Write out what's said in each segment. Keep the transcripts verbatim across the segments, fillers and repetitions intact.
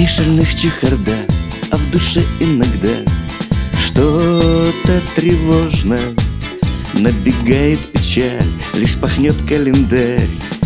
и шальных чехарда, а в душе иногда что-то тревожно. Набегает печаль, лишь пахнет календарь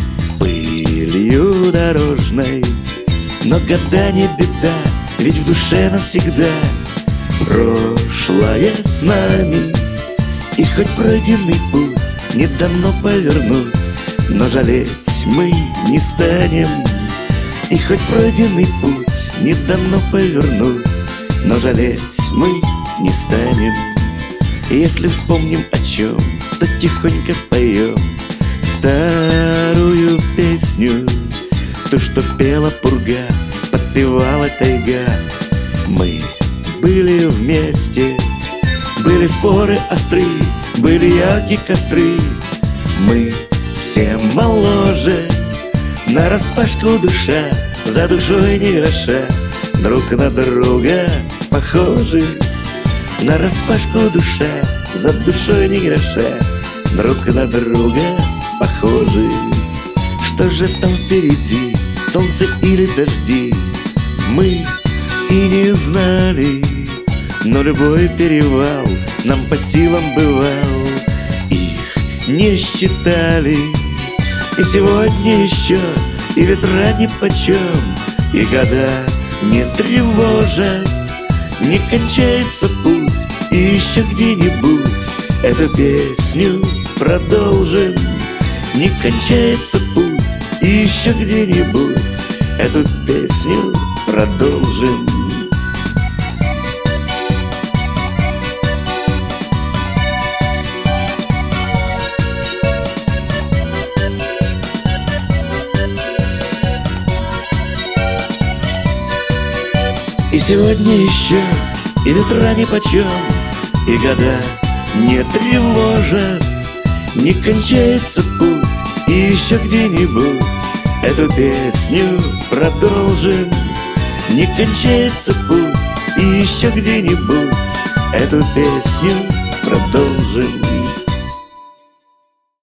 пылью дорожной. Но года не беда, ведь в душе навсегда прошлое с нами. И хоть пройденный путь не дано повернуть, но жалеть мы не станем. И хоть пройденный путь не дано повернуть, но жалеть мы не станем. Если вспомним о чем, то тихонько споем старую песню, ту, что пела пурга, подпевала тайга. Мы были вместе, были споры остры, были яркие костры. Мы все моложе, нараспашку душа, за душой не гроша, друг на друга похожи. Нараспашку душа, за душой не гроша, друг на друга похожи. Что же там впереди, солнце или дожди, мы и не знали. Но любой перевал нам по силам бывал, их не считали. И сегодня еще и ветра нипочем, и года не тревожат. Не кончается путь, и еще где-нибудь эту песню продолжим. Не кончается путь, и еще где-нибудь эту песню продолжим. И сегодня еще и ветра нипочем, и года не тревожат. Не кончается путь, и еще где-нибудь эту песню продолжим. Не кончается путь, и еще где-нибудь эту песню продолжим.